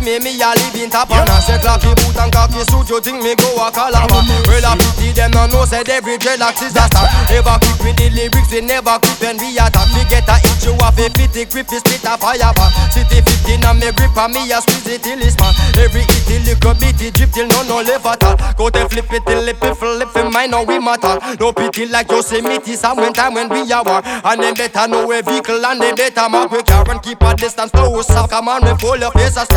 me a live in top. And I say clappy boot and cocky suit, you think me go a calabar. Well I pity them no know said every dreadlocks is a star. Never quick with the lyrics, we never quick when we attack. We get a hit you off a fitty grip, is split a fire back. City 15 and me grip and me a squeeze it till it's man. Every hit till little bit it drip till no left at all. Go to flip it till it flip in mine now we matter. No pity like Yosemite some when time when we are war. And them better know a vehicle and they better mark we car and keep a distance. No suck, come on we pull your face.